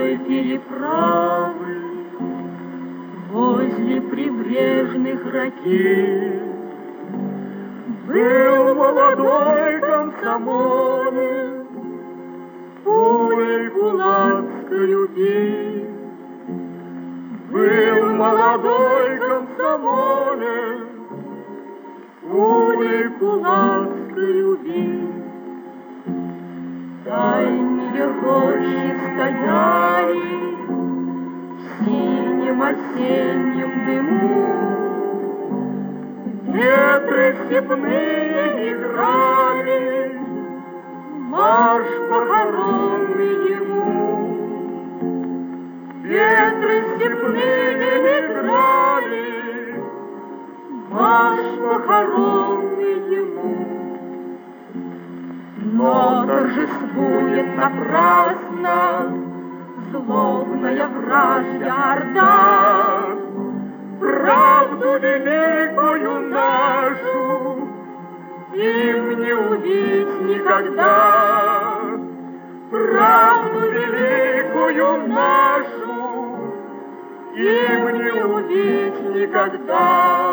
одной переправы возле прибрежных ракет был молодой комсомолец, пулей кулацкой убит. Был молодой комсомолец, пулей кулацкой убит. Дальние рощи стояли в синем осеннем дыму, ветры степные играли марш похоронный ему. Ветры степные играли марш похоронный ему. Но торжествует напрасно злобная вражья орда, правду великую нашу им не увидеть никогда. Правду великую нашу им не увидеть никогда.